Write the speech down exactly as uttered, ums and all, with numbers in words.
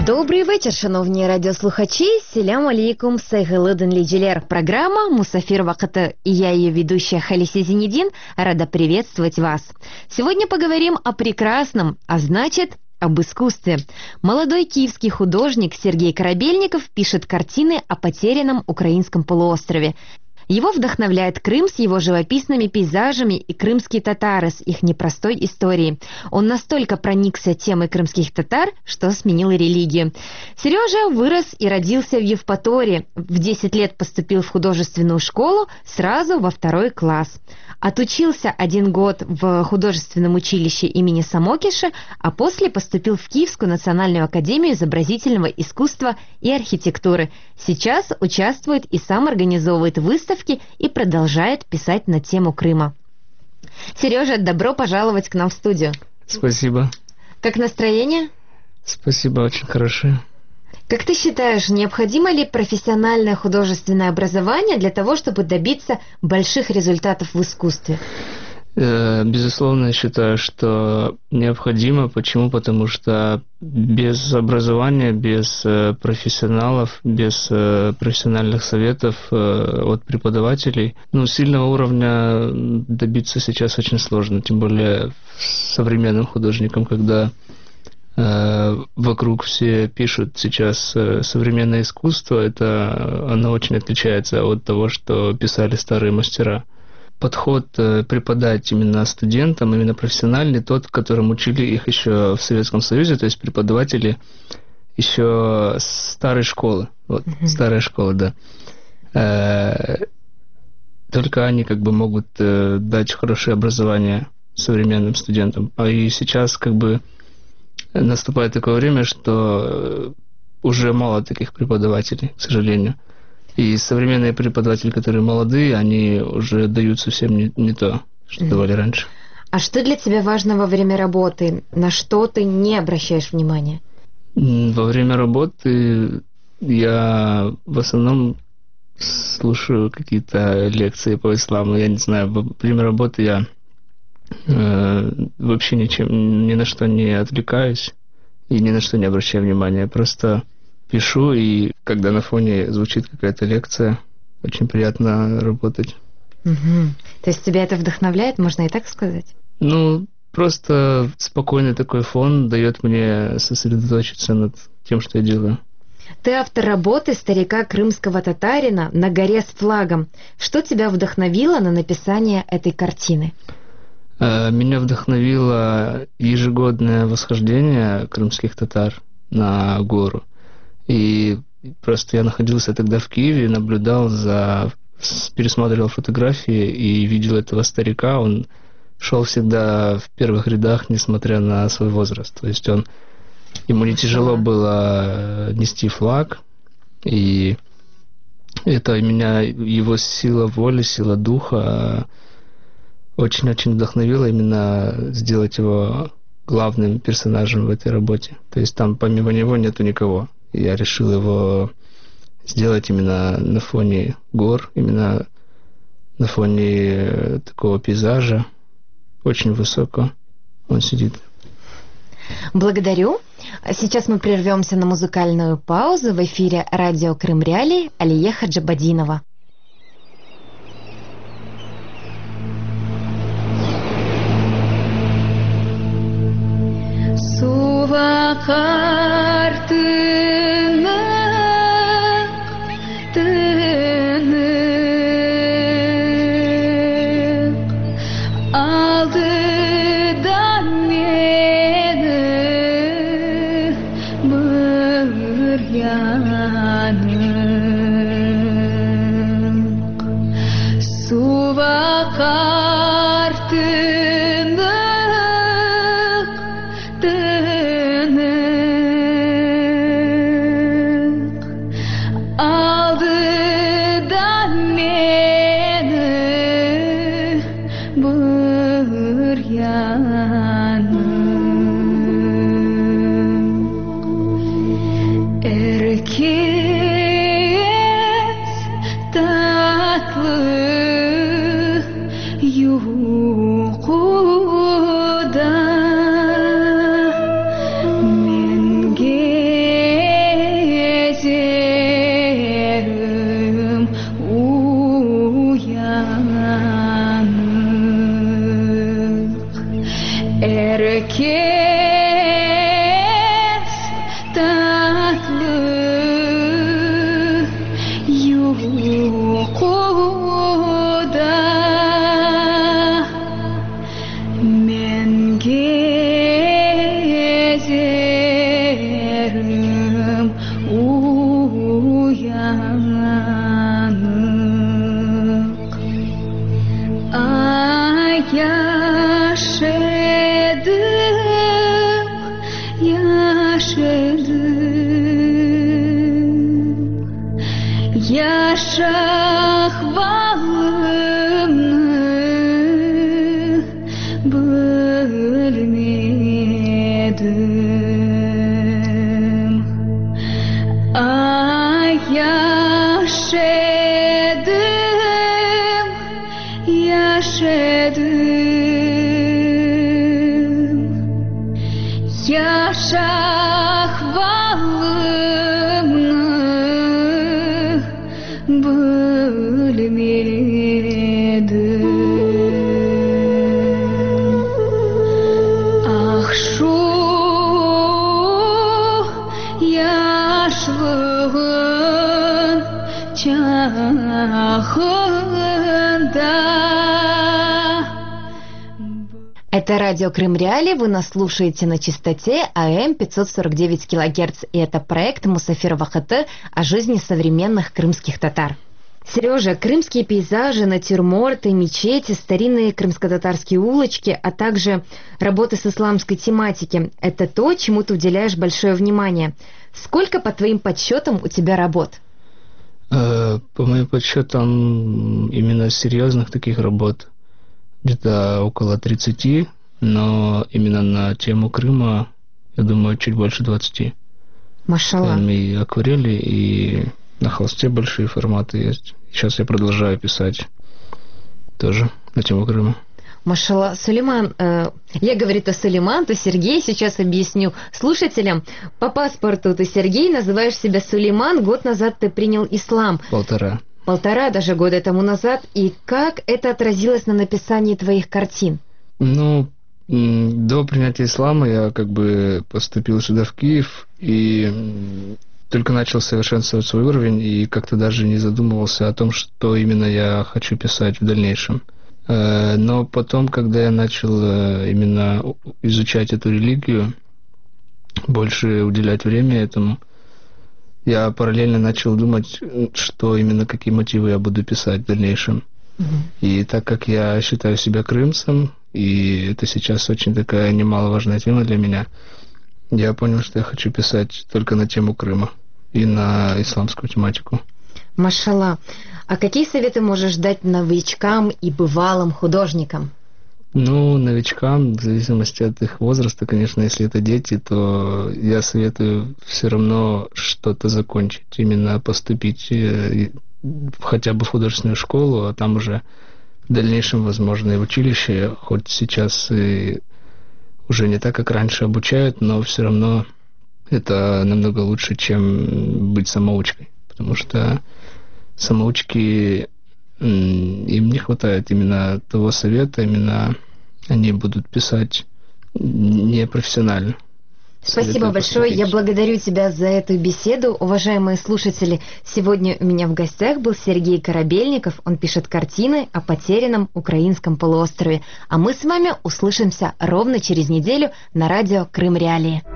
Добрий вечір, шановні радиослухачи. Селям алейкум, сайгылы дынлейчилер. Программа «Мусафир вакыты» и я, ее ведущая Халиси Зинедин, рада приветствовать вас. Сегодня поговорим о прекрасном, а значит, об искусстве. Молодой киевский художник Сергей Корабельников пишет картины о потерянном украинском полуострове. Его вдохновляет Крым с его живописными пейзажами и крымские татары с их непростой историей. Он настолько проникся темой крымских татар, что сменил религию. Сережа вырос и родился в Евпатории. В десять лет поступил в художественную школу, сразу во второй класс. Отучился один год в художественном училище имени Самокиша, а после поступил в Киевскую национальную академию изобразительного искусства и архитектуры. Сейчас участвует и сам организовывает выставки и продолжает писать на тему Крыма. Сережа, добро пожаловать к нам в студию. Спасибо. Как настроение? Спасибо, очень хорошее. Как ты считаешь, необходимо ли профессиональное художественное образование для того, чтобы добиться больших результатов в искусстве? Безусловно, я считаю, что необходимо. Почему? Потому что без образования, без профессионалов, без профессиональных советов от преподавателей, ну, сильного уровня добиться сейчас очень сложно. Тем более современным художникам, когда вокруг все пишут сейчас современное искусство, это оно очень отличается от того, что писали старые мастера. Подход преподать именно студентам, именно профессиональный, тот, которым учили их еще в Советском Союзе, то есть преподаватели еще старой школы, вот, mm-hmm. старая школа, да. Только они как бы могут дать хорошее образование современным студентам. А и сейчас как бы наступает такое время, что уже мало таких преподавателей, к сожалению. И современные преподаватели, которые молодые, они уже дают совсем не, не то, что mm-hmm. давали раньше. А что для тебя важно во время работы? На что ты не обращаешь внимания? Во время работы я в основном слушаю какие-то лекции по исламу. Я не знаю, во время работы я э, вообще ничем, ни на что не отвлекаюсь и ни на что не обращаю внимания. Просто пишу, и когда на фоне звучит какая-то лекция, очень приятно работать. Угу. То есть тебя это вдохновляет, можно и так сказать? Ну, просто спокойный такой фон дает мне сосредоточиться над тем, что я делаю. Ты автор работы старика крымского татарина «На горе с флагом». Что тебя вдохновило на написание этой картины? Меня вдохновило ежегодное восхождение крымских татар на гору. И просто я находился тогда в Киеве, наблюдал за... пересматривал фотографии и видел этого старика. Он шел всегда в первых рядах, несмотря на свой возраст. То есть он... ему не тяжело было нести флаг. И это меня, его сила воли, сила духа очень-очень вдохновила именно сделать его главным персонажем в этой работе. То есть там помимо него нету никого. Я решил его сделать именно на фоне гор, именно на фоне такого пейзажа. Очень высоко он сидит. Благодарю. Сейчас мы прервемся на музыкальную паузу. В эфире радио Крым Реалии, Алия Хаджабадинова. Сува карты Tınık, tınık gözlerim uyanık. Ay yaşadım, yaşadım, yaşahvalımı bölmedim. Ay yaşadım, yaşadım, yaşahvalımı bölmedim. Ah şu yaşlığın çağında. Это радио Крым Реали, вы нас слушаете на частоте А М пятьсот сорок девять килогерц, и это проект Мусафир ВАХТ о жизни современных крымских татар. Сережа, крымские пейзажи, натюрморты, мечети, старинные крымско-татарские улочки, а также работы с исламской тематики – это то, чему ты уделяешь большое внимание. Сколько, по твоим подсчетам, у тебя работ? Э, По моим подсчетам, именно серьезных таких работ где-то около тридцати, но именно на тему Крыма, я думаю, чуть больше двадцати. Машалла. Там и акварели, и на холсте большие форматы есть. Сейчас я продолжаю писать тоже на тему Крыма. Машалла. Сулейман, э, я говорю, то Сулейман, то Сергей, сейчас объясню слушателям. По паспорту ты Сергей, называешь себя Сулейман, год назад ты принял ислам. Полтора. Полтора даже года тому назад. И как это отразилось на написании твоих картин? Ну, м, до принятия ислама я как бы поступил сюда, в Киев, и м, только начал совершенствовать свой уровень, и как-то даже не задумывался о том, что именно я хочу писать в дальнейшем. Э, Но потом, когда я начал э, именно у- изучать эту религию, больше уделять время этому, я параллельно начал думать, м, что именно, какие мотивы я буду писать в дальнейшем. И так как я считаю себя крымцем, и это сейчас очень такая немаловажная тема для меня, я понял, что я хочу писать только на тему Крыма и на исламскую тематику. Машалла. А какие советы можешь дать новичкам и бывалым художникам? Ну, новичкам, в зависимости от их возраста, конечно, если это дети, то я советую все равно что-то закончить, именно поступить э, и хотя бы в художественную школу, а там уже в дальнейшем, возможно, и в училище, хоть сейчас и уже не так, как раньше обучают, но все равно это намного лучше, чем быть самоучкой, потому что самоучки, м, им не хватает именно того совета, именно они будут писать непрофессионально. Спасибо Советую большое. Я поступить. благодарю тебя за эту беседу. Уважаемые слушатели, сегодня у меня в гостях был Сергей Корабельников. Он пишет картины о потерянном украинском полуострове. А мы с вами услышимся ровно через неделю на радио Крым Реалии.